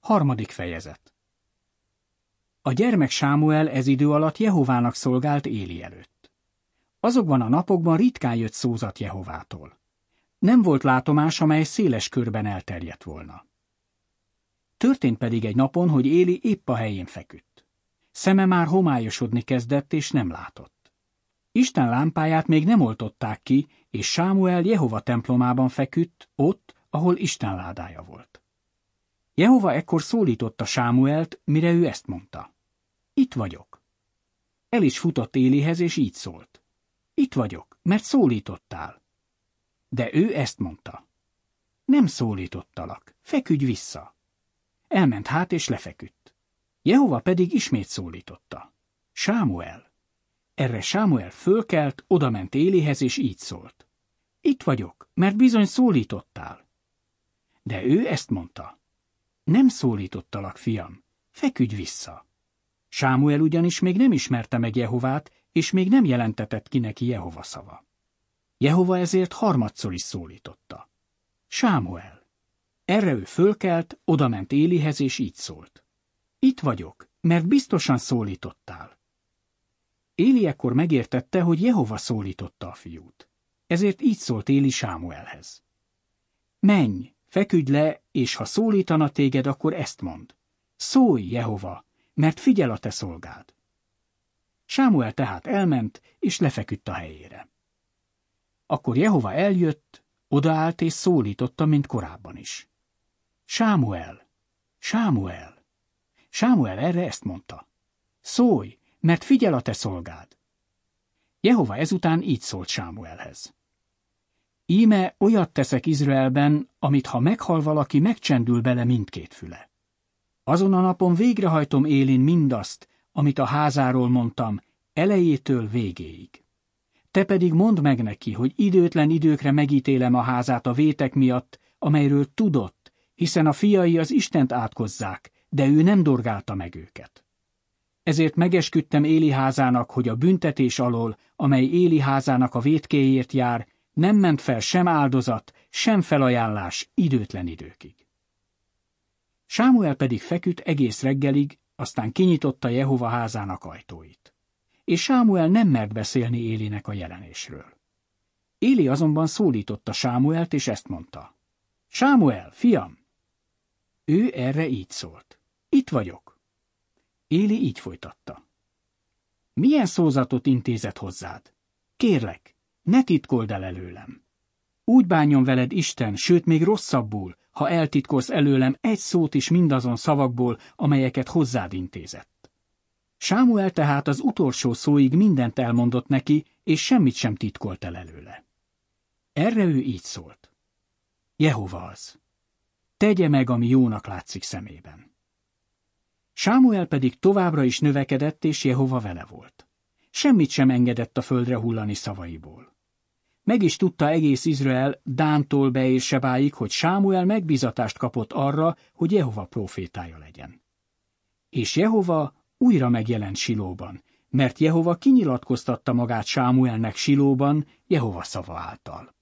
3. fejezet. A gyermek Sámuel ez idő alatt Jehovának szolgált Éli előtt. Azokban a napokban ritkán jött szózat Jehovától. Nem volt látomás, amely széles körben elterjedt volna. Történt pedig egy napon, hogy Éli épp a helyén feküdt. Szeme már homályosodni kezdett, és nem látott. Isten lámpáját még nem oltották ki, és Sámuel Jehova templomában feküdt, ott, ahol Isten ládája volt. Jehova ekkor szólította Sámuelt, mire ő ezt mondta. Itt vagyok. El is futott Élihez, és így szólt. Itt vagyok, mert szólítottál. De ő ezt mondta. Nem szólítottalak, feküdj vissza. Elment hát, és lefeküdt. Jehova pedig ismét szólította. Sámuel. Erre Sámuel fölkelt, odament Élihez, és így szólt. Itt vagyok, mert bizony szólítottál. De ő ezt mondta. Nem szólítottalak, fiam, feküdj vissza. Sámuel ugyanis még nem ismerte meg Jehovát, és még nem jelentetett ki neki Jehova szava. Jehova ezért harmadszor is szólította. Sámuel. Erre ő fölkelt, odament Élihez, és így szólt. Itt vagyok, mert biztosan szólítottál. Éli ekkor megértette, hogy Jehova szólította a fiút. Ezért így szólt Éli Sámuelhez. Menj, feküdj le, és ha szólítana téged, akkor ezt mondd. Szólj, Jehova, mert figyel a te szolgád. Sámuel tehát elment, és lefeküdt a helyére. Akkor Jehova eljött, odaállt és szólította, mint korábban is. Sámuel, Sámuel. Sámuel erre ezt mondta. Szólj, mert figyel a te szolgád. Jehova ezután így szólt Sámuelhez. Íme olyat teszek Izraelben, amit ha meghal valaki, megcsendül bele mindkét füle. Azon a napon végrehajtom Élin mindazt, amit a házáról mondtam, elejétől végéig. Te pedig mondd meg neki, hogy időtlen időkre megítélem a házát a vétek miatt, amelyről tudott, hiszen a fiai az Istent átkozzák, de ő nem dorgálta meg őket. Ezért megesküdtem Éli házának, hogy a büntetés alól, amely Éli házának a vétkéért jár, nem ment fel sem áldozat, sem felajánlás időtlen időkig. Sámuel pedig feküdt egész reggelig, aztán kinyitotta Jehova házának ajtóit. És Sámuel nem mert beszélni Élinek a jelenésről. Éli azonban szólította Sámuelt, és ezt mondta. Sámuel, fiam! Ő erre így szólt. Itt vagyok. Éli így folytatta. Milyen szózatot intézett hozzád? Kérlek, ne titkold el előlem. Úgy bánjon veled Isten, sőt még rosszabbul, ha eltitkolsz előlem egy szót is mindazon szavakból, amelyeket hozzád intézett. Sámuel tehát az utolsó szóig mindent elmondott neki, és semmit sem titkolt el előle. Erre ő így szólt. Jehova az. Tegye meg, ami jónak látszik szemében. Sámuel pedig továbbra is növekedett, és Jehova vele volt. Semmit sem engedett a földre hullani szavaiból. Meg is tudta egész Izrael Dántól Beérsebáig, hogy Sámuel megbízatást kapott arra, hogy Jehova prófétája legyen. És Jehova újra megjelent Silóban, mert Jehova kinyilatkoztatta magát Sámuelnek Silóban Jehova szava által.